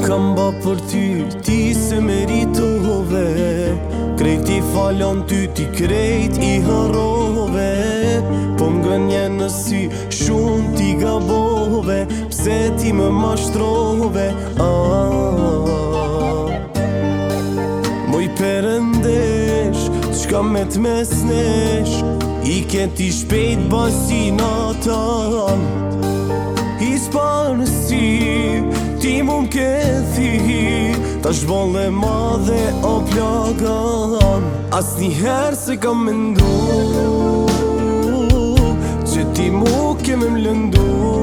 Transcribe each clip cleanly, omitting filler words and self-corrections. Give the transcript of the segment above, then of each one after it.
kam ba për ty, ti se meritove. Krejt i falon ty, ti krejt i harrove. Po m'gënje në sy, shumë ti gabove. Pse ti më mashtrove, Moj përëndesh, qka me t'mesnesh, I keti shpejt basinatan. I s'pa në sy, ti mu m'kethi, ta shbolle madhe o plagan. As njëherë se kam mendu, që ti mu ke me m'lëndu.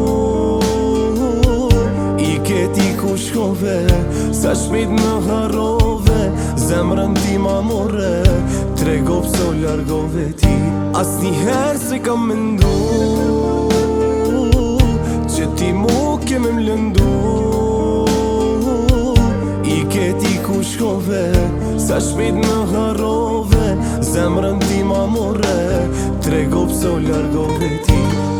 I keti ku shkove, sa shpejt më harrove. Zemrën ti ma more, trego pso largove ti. As njëherë se kam mendu, që ti mu ke me m'lëndu. I keti ku shkove, sa shpejt më harrove. Zemrën ti ma more, trego pso largove ti.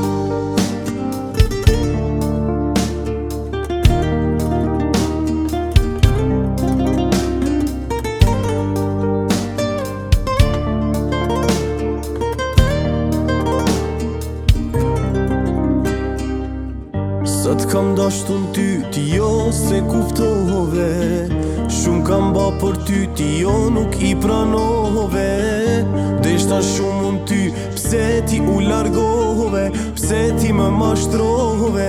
Sot kam dashtun ty, ti jo se kuftove. Shumë kam ba për ty, ti jo nuk I pranove. Deshta shumë unë ty, pse ti u largove. Pse ti më mashtrove,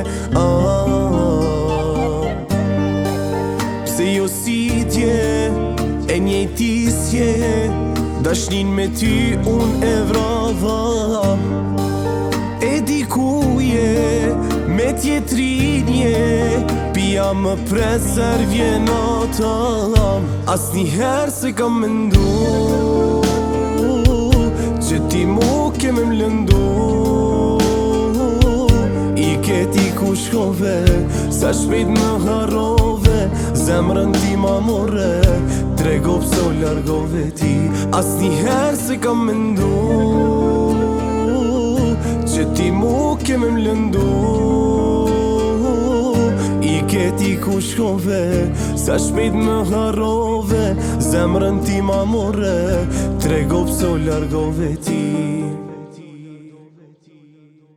Pse jo sitje, e njejtisje. Dashnin me ty unë e vrava. E di ku je, me tjetrinje, pia më preser vjenata. As njëherë se kam mendu, që ti mu ke me m'lëndu. I keti ku shkove, sa shpejt më harrove. Zemrën ti ma more, trego pso largove ti. As njëherë se kam mendu, që ti mu ke me m'lëndu. I keti ku shkove, sa shpejt më harrove. Zemrën ti ma more, trego pso largove ti.